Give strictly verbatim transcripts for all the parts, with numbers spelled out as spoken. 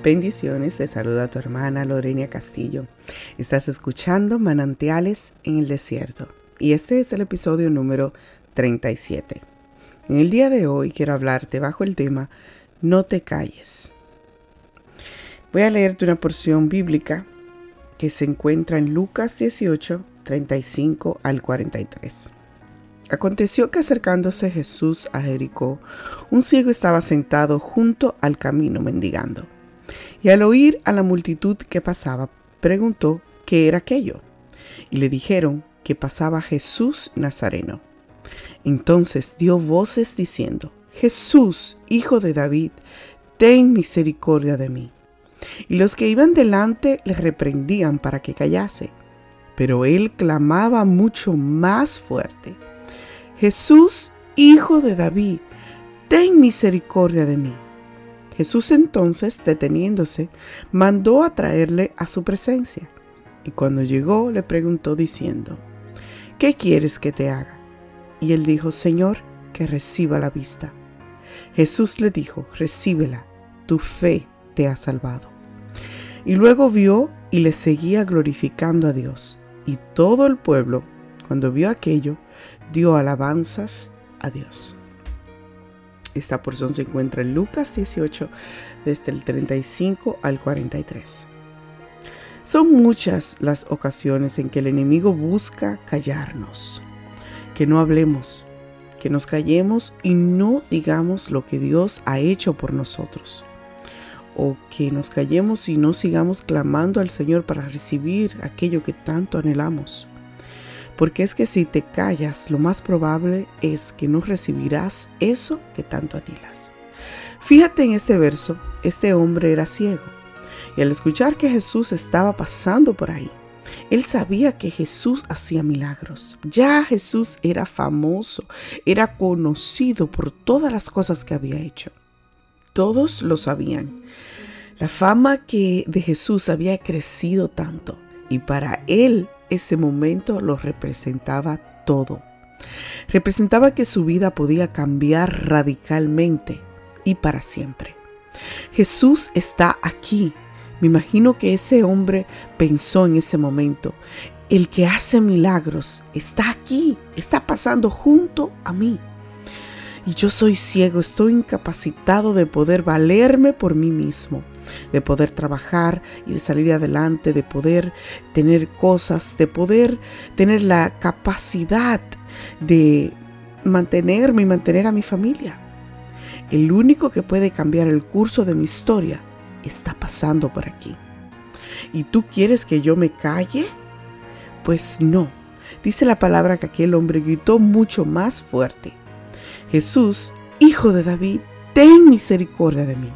Bendiciones, te saluda tu hermana Lorena Castillo. Estás escuchando Manantiales en el Desierto y este es el episodio número treinta y siete. En el día de hoy quiero hablarte bajo el tema No te calles. Voy a leerte una porción bíblica que se encuentra en Lucas dieciocho, treinta y cinco al cuarenta y tres. Aconteció que acercándose Jesús a Jericó, un ciego estaba sentado junto al camino mendigando. Y al oír a la multitud que pasaba, preguntó qué era aquello. Y le dijeron que pasaba Jesús Nazareno. Entonces dio voces diciendo: Jesús, hijo de David, ten misericordia de mí. Y los que iban delante le reprendían para que callase. Pero él clamaba mucho más fuerte: Jesús, hijo de David, ten misericordia de mí. Jesús entonces, deteniéndose, mandó a traerle a su presencia. Y cuando llegó, le preguntó diciendo: ¿qué quieres que te haga? Y él dijo: Señor, que reciba la vista. Jesús le dijo: recíbela, tu fe te ha salvado. Y luego vio y le seguía glorificando a Dios. Y todo el pueblo, cuando vio aquello, dio alabanzas a Dios. Esta porción se encuentra en Lucas dieciocho, desde el treinta y cinco al cuarenta y tres. Son muchas las ocasiones en que el enemigo busca callarnos, que no hablemos, que nos callemos y no digamos lo que Dios ha hecho por nosotros, o que nos callemos y no sigamos clamando al Señor para recibir aquello que tanto anhelamos. Porque es que si te callas, lo más probable es que no recibirás eso que tanto anhelas. Fíjate en este verso, este hombre era ciego, y al escuchar que Jesús estaba pasando por ahí, él sabía que Jesús hacía milagros. Ya Jesús era famoso, era conocido por todas las cosas que había hecho. Todos lo sabían. La fama que de Jesús había crecido tanto, y para él ese momento lo representaba todo. Representaba que su vida podía cambiar radicalmente y para siempre. Jesús está aquí. Me imagino que ese hombre pensó en ese momento: el que hace milagros está aquí, está pasando junto a mí. Y yo soy ciego, estoy incapacitado de poder valerme por mí mismo, de poder trabajar y de salir adelante, de poder tener cosas, de poder tener la capacidad de mantenerme y mantener a mi familia. El único que puede cambiar el curso de mi historia está pasando por aquí. ¿Y tú quieres que yo me calle? Pues no. Dice la palabra que aquel hombre gritó mucho más fuerte: Jesús, hijo de David, ten misericordia de mí.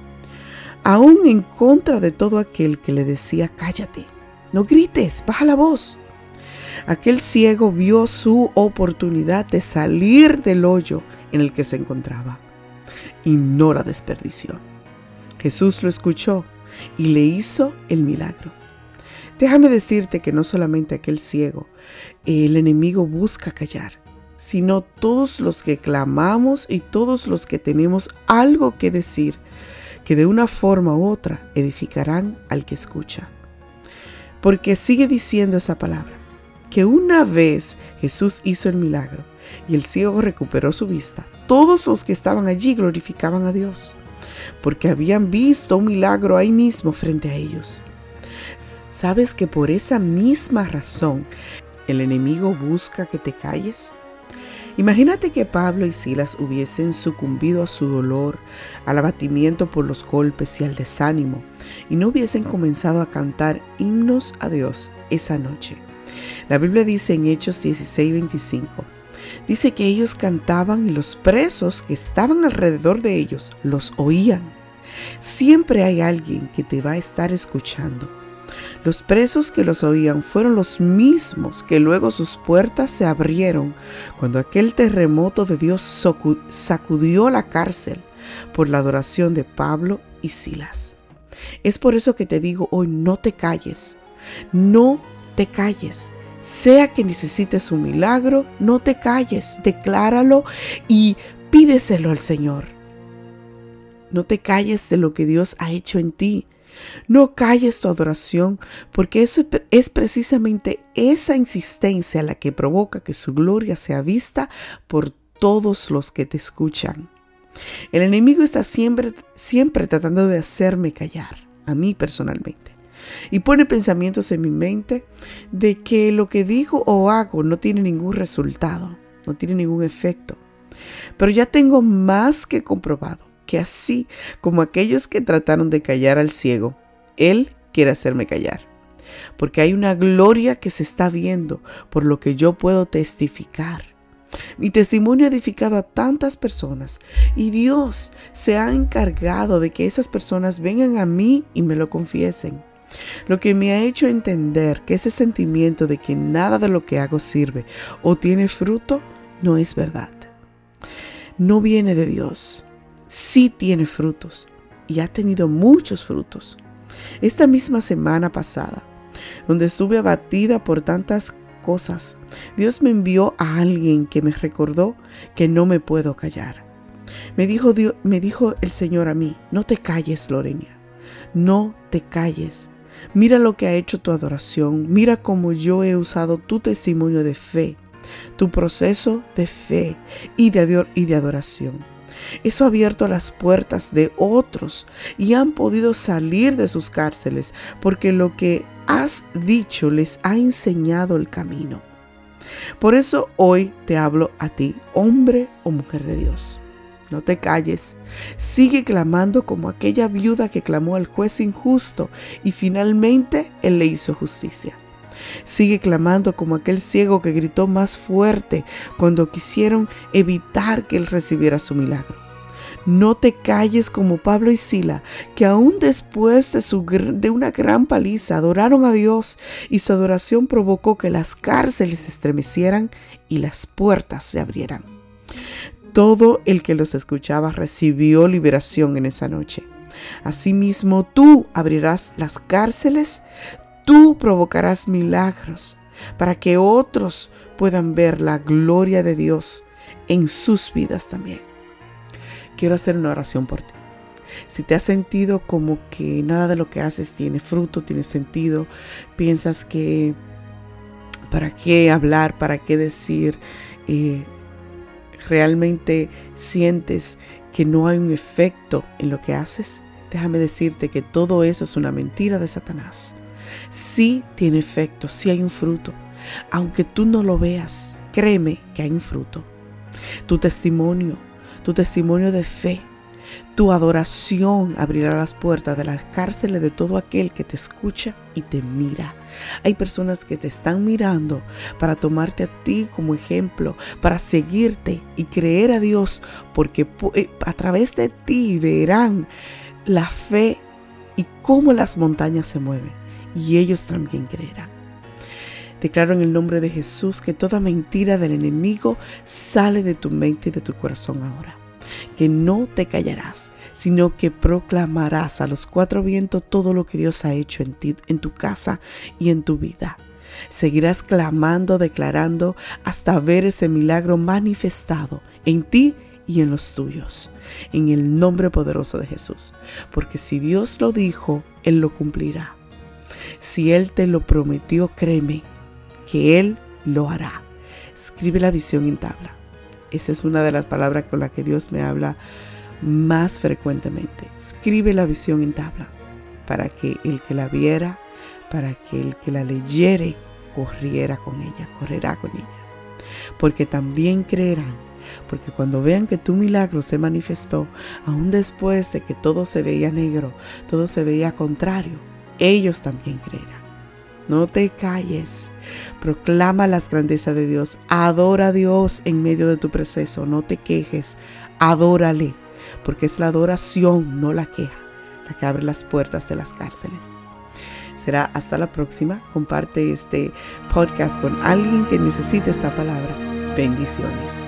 Aún en contra de todo aquel que le decía: cállate, no grites, baja la voz. Aquel ciego vio su oportunidad de salir del hoyo en el que se encontraba y no la desperdició. Jesús lo escuchó y le hizo el milagro. Déjame decirte que no solamente aquel ciego, el enemigo busca callar, sino todos los que clamamos y todos los que tenemos algo que decir, que de una forma u otra edificarán al que escucha. Porque sigue diciendo esa palabra, que una vez Jesús hizo el milagro y el ciego recuperó su vista, todos los que estaban allí glorificaban a Dios, porque habían visto un milagro ahí mismo frente a ellos. ¿Sabes que por esa misma razón el enemigo busca que te calles? Imagínate que Pablo y Silas hubiesen sucumbido a su dolor, al abatimiento por los golpes y al desánimo, y no hubiesen comenzado a cantar himnos a Dios esa noche. La Biblia dice en Hechos dieciséis veinticinco, dice que ellos cantaban y los presos que estaban alrededor de ellos los oían. Siempre hay alguien que te va a estar escuchando. Los presos que los oían fueron los mismos que luego sus puertas se abrieron cuando aquel terremoto de Dios sacudió la cárcel por la adoración de Pablo y Silas. Es por eso que te digo hoy: no te calles, no te calles. Sea que necesites un milagro, no te calles, decláralo y pídeselo al Señor. No te calles de lo que Dios ha hecho en ti. No calles tu adoración, porque eso es precisamente esa insistencia la que provoca que su gloria sea vista por todos los que te escuchan. El enemigo está siempre, siempre tratando de hacerme callar, a mí personalmente, y pone pensamientos en mi mente de que lo que digo o hago no tiene ningún resultado, no tiene ningún efecto. Pero ya tengo más que comprobado que así como aquellos que trataron de callar al ciego, Él quiere hacerme callar. Porque hay una gloria que se está viendo por lo que yo puedo testificar. Mi testimonio ha edificado a tantas personas y Dios se ha encargado de que esas personas vengan a mí y me lo confiesen. Lo que me ha hecho entender que ese sentimiento de que nada de lo que hago sirve o tiene fruto no es verdad. No viene de Dios. Sí tiene frutos y ha tenido muchos frutos. Esta misma semana pasada, donde estuve abatida por tantas cosas, Dios me envió a alguien que me recordó que no me puedo callar. Me dijo, Dios, me dijo el Señor a mí: no te calles, Lorena, no te calles. Mira lo que ha hecho tu adoración, mira cómo yo he usado tu testimonio de fe, tu proceso de fe y de, ador- y de adoración. Eso ha abierto las puertas de otros y han podido salir de sus cárceles porque lo que has dicho les ha enseñado el camino. Por eso hoy te hablo a ti, hombre o mujer de Dios. No te calles, sigue clamando como aquella viuda que clamó al juez injusto y finalmente él le hizo justicia. Sigue clamando como aquel ciego que gritó más fuerte cuando quisieron evitar que él recibiera su milagro. No te calles como Pablo y Sila, que aún después de, su, de una gran paliza adoraron a Dios y su adoración provocó que las cárceles se estremecieran y las puertas se abrieran. Todo el que los escuchaba recibió liberación en esa noche. Asimismo, tú abrirás las cárceles, tú provocarás milagros para que otros puedan ver la gloria de Dios en sus vidas también. Quiero hacer una oración por ti. Si te has sentido como que nada de lo que haces tiene fruto, tiene sentido, piensas que para qué hablar, para qué decir, eh, realmente sientes que no hay un efecto en lo que haces, déjame decirte que todo eso es una mentira de Satanás. Sí tiene efecto, sí hay un fruto. Aunque tú no lo veas, créeme que hay un fruto. Tu testimonio, tu testimonio de fe, tu adoración abrirá las puertas de las cárceles de todo aquel que te escucha y te mira. Hay personas que te están mirando para tomarte a ti como ejemplo, para seguirte y creer a Dios, porque a través de ti verán la fe y cómo las montañas se mueven, y ellos también creerán. Declaro en el nombre de Jesús que toda mentira del enemigo sale de tu mente y de tu corazón ahora. Que no te callarás, sino que proclamarás a los cuatro vientos todo lo que Dios ha hecho en ti, en tu casa y en tu vida. Seguirás clamando, declarando, hasta ver ese milagro manifestado en ti y en los tuyos, en el nombre poderoso de Jesús. Porque si Dios lo dijo, Él lo cumplirá. Si Él te lo prometió, créeme que Él lo hará. Escribe la visión en tabla. Esa es una de las palabras con las que Dios me habla más frecuentemente. Escribe la visión en tabla para que el que la viera, para que el que la leyere, corriera con ella, correrá con ella. Porque también creerán, porque cuando vean que tu milagro se manifestó, aún después de que todo se veía negro, todo se veía contrario, ellos también creerán. No te calles, proclama las grandezas de Dios, adora a Dios en medio de tu proceso, no te quejes, adórale, porque es la adoración, no la queja, la que abre las puertas de las cárceles. Será hasta la próxima, comparte este podcast con alguien que necesite esta palabra. Bendiciones.